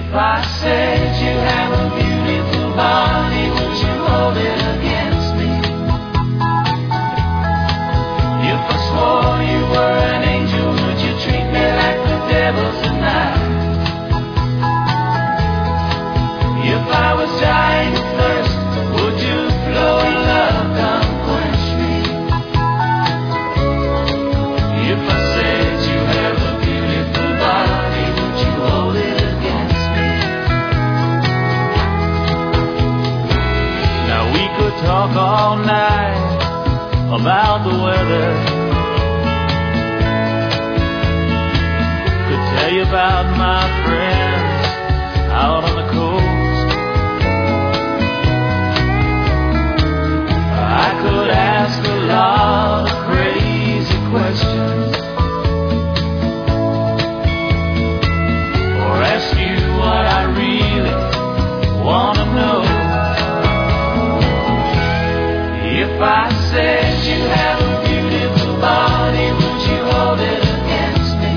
If I said you have a beautiful body, would you hold it against me? If I swore you were an angel, would you treat me like the devil tonight? If I was dying of thirst, would you flow in love, come quench me? If I said you have a beautiful body, would you hold it against me? Now we could talk all night about the weather. Could tell you about my friends out on the coast. I could ask a lot of crazy questions, or ask you what I really want to know. If I said you have a beautiful body, would you hold it against me?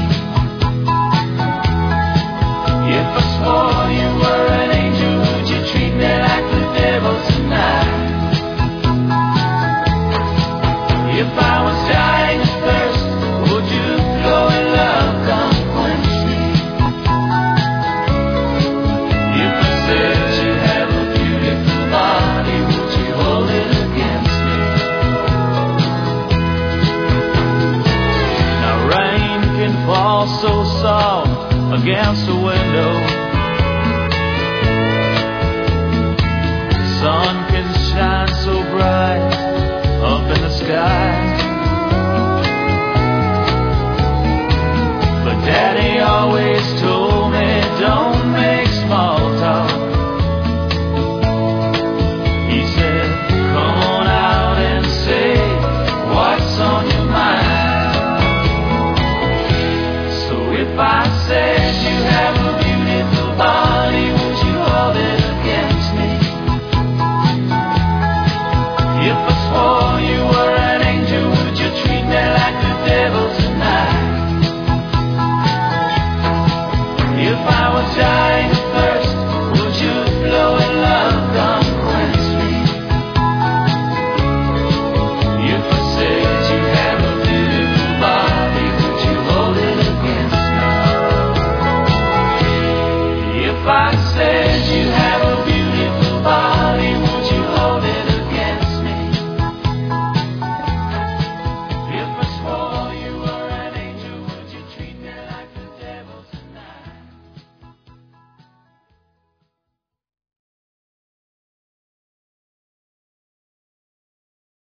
If I swore you were an angel, would you treat me like the devil tonight? If I was dying of thirst, would you flow in love, come quench me? If I said you have a beautiful body, would you hold it against me? Now rain can fall so soft against the